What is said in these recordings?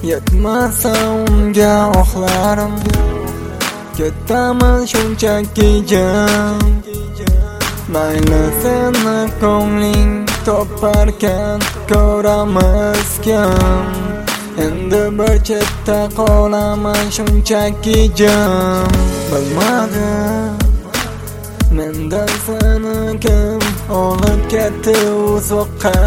Yetmasa unga oxlarim, ketaman shunchaki jam. Mayli seni ko'ngling toparkan, ko'ramiz kim. Endi bir chetda qolaman shunchaki jam. Bilmadim mendan seni kim olib ketdi uzoqqa.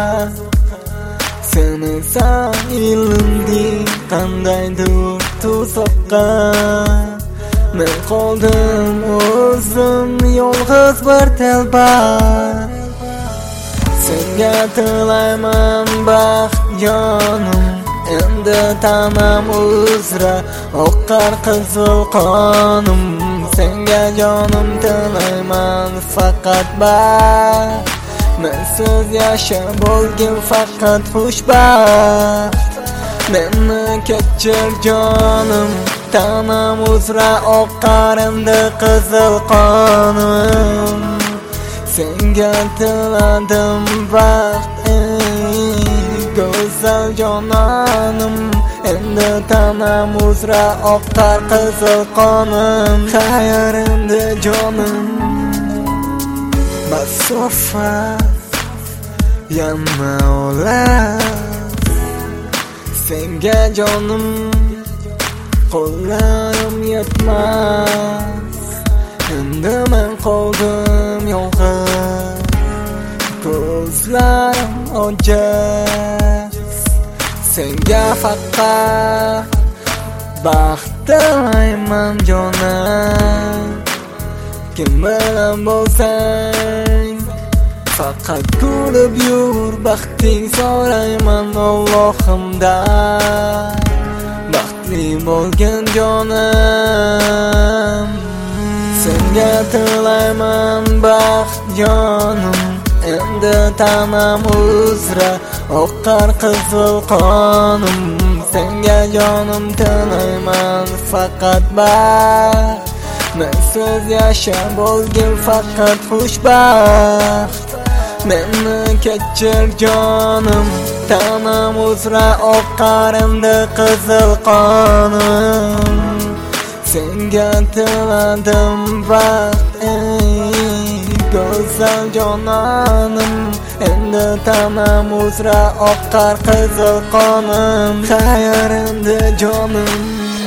Seni ilmding qandaydir tuzoqqa. Men qoldim o'zim yolg'iz bir telba. Senga tilayman baxt jonim, endi tanam uzra oqqar qizil qonim. Senga jonim tilayman faqat baxt, mensiz yashab bo'lgin faqat xushbaxt. Meni kechir jonim, tanam uzra oqqar endi qizil qonim. Senga tiladim baxt, go'zal jonanim, endi tanam uzra oqqar qizil qonim. Xayr endi jonim, masofat yana olar. Senga jonim, qo'llarim yetmas. Endi men qoldim yolg'iz, ko'zlarim ojiz. Senga faqat baxt tilayman jonim. Kim bilan bo'lsang faqat kulib yur, baxting so'rayman Allohimdan. Baxtli bo'lgin jonim, senga tilayman baxt jonim, endi tanam uzra oqqar qizil qonim. Senga jonim tilayman faqat baxt, mensiz yashab bo'lgin faqat xushbaxt. Meni kechir jonim, tanam uzra oqqar endi qizil qonim. Senga tiladim baxt, go'zal jonanim, endi tanam uzra oqqar qizil qonim. Xayr endi jonim.